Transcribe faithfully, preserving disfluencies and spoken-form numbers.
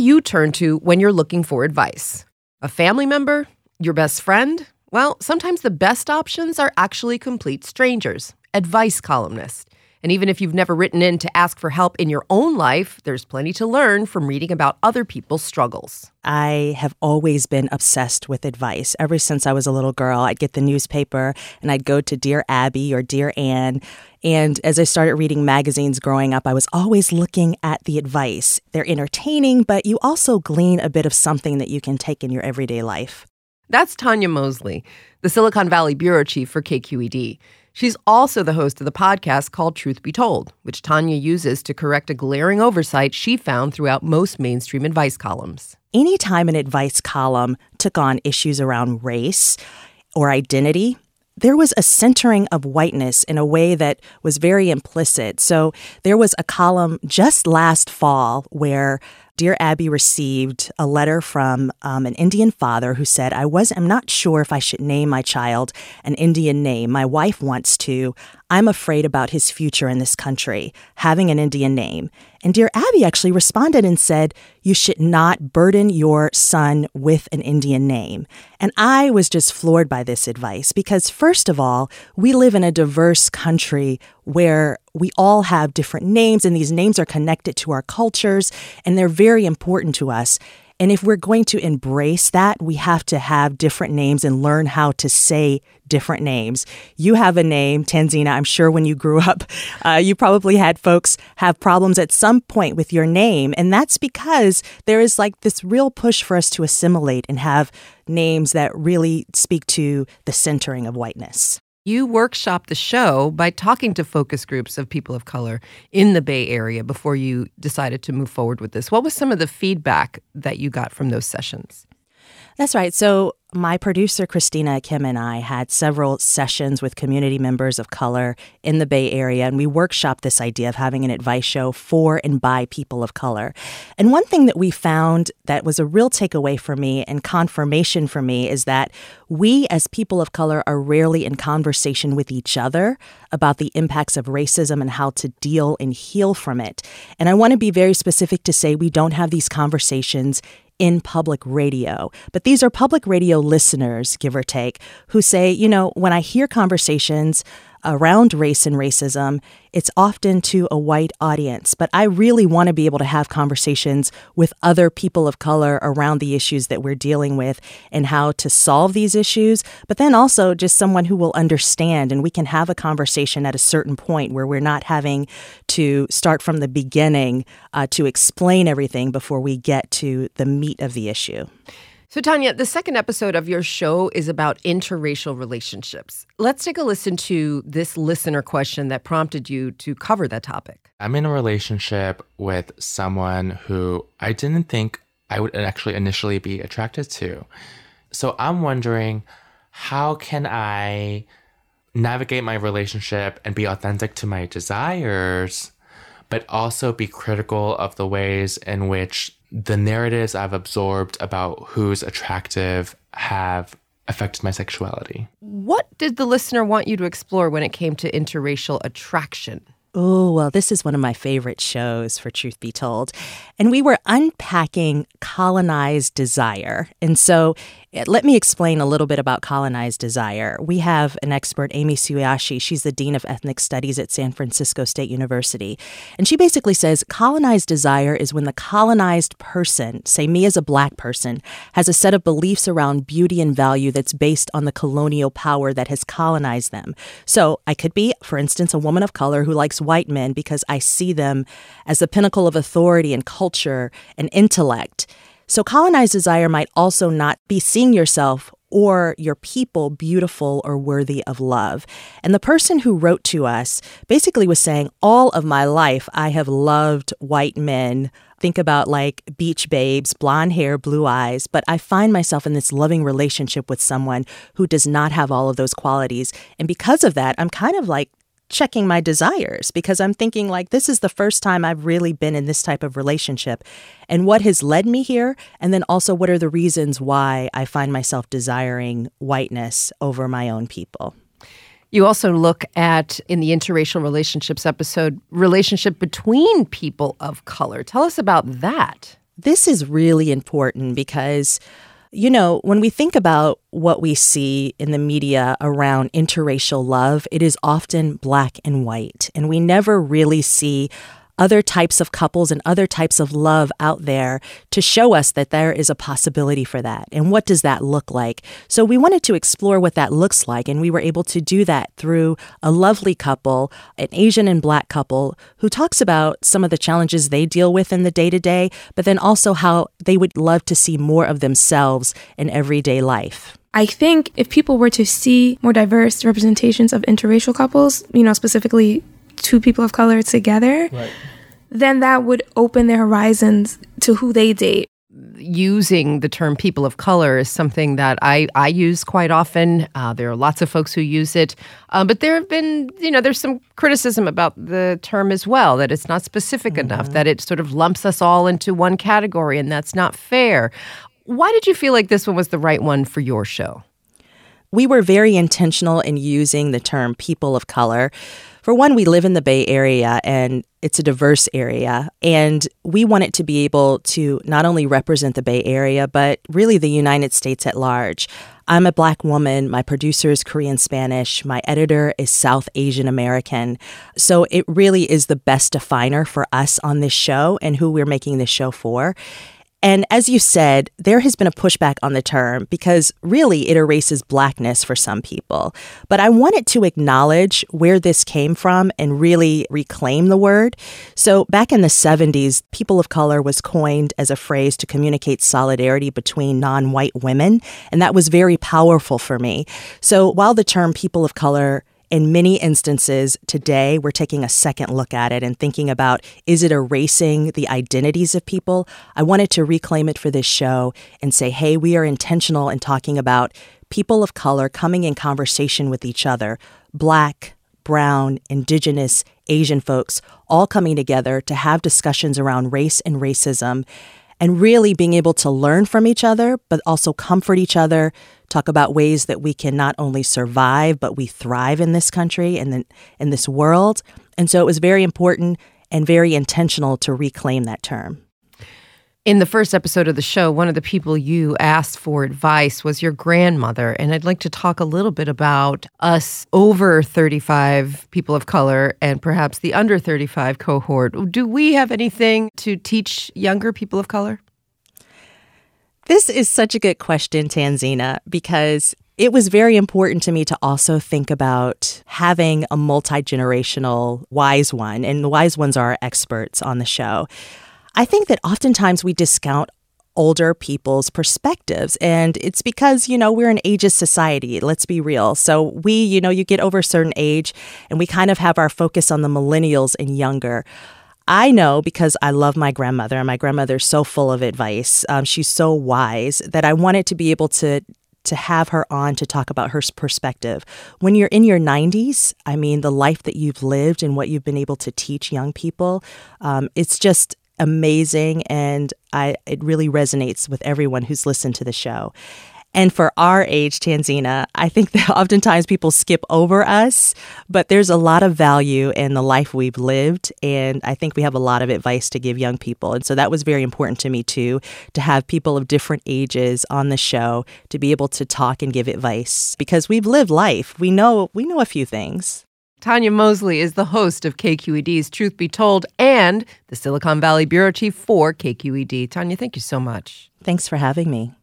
you turn to when you're looking for advice? A family member? Your best friend? Well, sometimes the best options are actually complete strangers, advice columnists. And even if you've never written in to ask for help in your own life, there's plenty to learn from reading about other people's struggles. I have always been obsessed with advice. Ever since I was a little girl, I'd get the newspaper and I'd go to Dear Abby or Dear Ann. And as I started reading magazines growing up, I was always looking at the advice. They're entertaining, but you also glean a bit of something that you can take in your everyday life. That's Tanya Mosley, the Silicon Valley bureau chief for K Q E D. She's also the host of the podcast called Truth Be Told, which Tanya uses to correct a glaring oversight she found throughout most mainstream advice columns. Anytime an advice column took on issues around race or identity, there was a centering of whiteness in a way that was very implicit. So there was a column just last fall where Dear Abby received a letter from um, an Indian father who said, I was, I'm not sure if I should name my child an Indian name. My wife wants to. I'm afraid about his future in this country, having an Indian name. And Dear Abby actually responded and said, you should not burden your son with an Indian name. And I was just floored by this advice because, first of all, we live in a diverse country where we all have different names, and these names are connected to our cultures, and they're very important to us. And if we're going to embrace that, we have to have different names and learn how to say different names. You have a name, Tanzina. I'm sure when you grew up, uh, you probably had folks have problems at some point with your name. And that's because there is like this real push for us to assimilate and have names that really speak to the centering of whiteness. You workshopped the show by talking to focus groups of people of color in the Bay Area before you decided to move forward with this. What was some of the feedback that you got from those sessions? That's right. So my producer, Christina Kim, and I had several sessions with community members of color in the Bay Area, and we workshopped this idea of having an advice show for and by people of color. And one thing that we found that was a real takeaway for me and confirmation for me is that we as people of color are rarely in conversation with each other about the impacts of racism and how to deal and heal from it. And I want to be very specific to say we don't have these conversations in public radio. But these are public radio listeners, give or take, who say, you know, when I hear conversations around race and racism, it's often to a white audience. But I really want to be able to have conversations with other people of color around the issues that we're dealing with and how to solve these issues, but then also just someone who will understand, and we can have a conversation at a certain point where we're not having to start from the beginning uh, to explain everything before we get to the meat of the issue. So, Tanya, the second episode of your show is about interracial relationships. Let's take a listen to this listener question that prompted you to cover that topic. I'm in a relationship with someone who I didn't think I would actually initially be attracted to. So I'm wondering, how can I navigate my relationship and be authentic to my desires, but also be critical of the ways in which the narratives I've absorbed about who's attractive have affected my sexuality? What did the listener want you to explore when it came to interracial attraction? Oh, well, this is one of my favorite shows, for Truth Be Told. And we were unpacking colonized desire. And so let me explain a little bit about colonized desire. We have an expert, Amy Suyashi. She's the Dean of Ethnic Studies at San Francisco State University. And she basically says colonized desire is when the colonized person, say me as a Black person, has a set of beliefs around beauty and value that's based on the colonial power that has colonized them. So I could be, for instance, a woman of color who likes white men because I see them as the pinnacle of authority and culture and intellect. So colonized desire might also not be seeing yourself or your people beautiful or worthy of love. And the person who wrote to us basically was saying, all of my life, I have loved white men. Think about like beach babes, blonde hair, blue eyes. But I find myself in this loving relationship with someone who does not have all of those qualities. And because of that, I'm kind of like checking my desires because I'm thinking like, this is the first time I've really been in this type of relationship and what has led me here. And then also what are the reasons why I find myself desiring whiteness over my own people. You also look at, in the interracial relationships episode, relationship between people of color. Tell us about that. This is really important because, you know, when we think about what we see in the media around interracial love, it is often black and white, and we never really see other types of couples and other types of love out there to show us that there is a possibility for that. And what does that look like? So we wanted to explore what that looks like, and we were able to do that through a lovely couple, an Asian and Black couple, who talks about some of the challenges they deal with in the day-to-day, but then also how they would love to see more of themselves in everyday life. I think if people were to see more diverse representations of interracial couples, you know, specifically two people of color together, right, then that would open their horizons to who they date. Using the term people of color is something that I, I use quite often. Uh, there are lots of folks who use it. Uh, but there have been, you know, there's some criticism about the term as well, that it's not specific mm-hmm. enough, that it sort of lumps us all into one category, and that's not fair. Why did you feel like this one was the right one for your show? We were very intentional in using the term people of color. For one, we live in the Bay Area, and it's a diverse area, and we want it to be able to not only represent the Bay Area, but really the United States at large. I'm a Black woman. My producer is Korean Spanish. My editor is South Asian American. So it really is the best definer for us on this show and who we're making this show for. And as you said, there has been a pushback on the term because really it erases Blackness for some people. But I wanted to acknowledge where this came from and really reclaim the word. So back in the seventies, people of color was coined as a phrase to communicate solidarity between non-white women. And that was very powerful for me. So while the term people of color in many instances today, we're taking a second look at it and thinking about, is it erasing the identities of people? I wanted to reclaim it for this show and say, hey, we are intentional in talking about people of color coming in conversation with each other, Black, Brown, Indigenous, Asian folks, all coming together to have discussions around race and racism, and really being able to learn from each other, but also comfort each other, talk about ways that we can not only survive, but we thrive in this country and in, in this world. And so it was very important and very intentional to reclaim that term. In the first episode of the show, one of the people you asked for advice was your grandmother. And I'd like to talk a little bit about us over thirty-five people of color and perhaps the under thirty-five cohort. Do we have anything to teach younger people of color? This is such a good question, Tanzina, because it was very important to me to also think about having a multi-generational wise one. And the wise ones are our experts on the show. I think that oftentimes we discount older people's perspectives, and it's because, you know, we're an ageist society. Let's be real. So we, you know, you get over a certain age and we kind of have our focus on the millennials and younger. I know because I love my grandmother, and my grandmother's so full of advice. Um, she's so wise that I wanted to be able to to have her on to talk about her perspective. When you're in your nineties, I mean, the life that you've lived and what you've been able to teach young people, um, it's just amazing, and I it really resonates with everyone who's listened to the show. And for our age, Tanzina, I think that oftentimes people skip over us, but there's a lot of value in the life we've lived, and I think we have a lot of advice to give young people. And so that was very important to me, too, to have people of different ages on the show to be able to talk and give advice, because we've lived life. We know we know a few things. Tanya Mosley is the host of K Q E D's Truth Be Told and the Silicon Valley Bureau Chief for K Q E D. Tanya, thank you so much. Thanks for having me.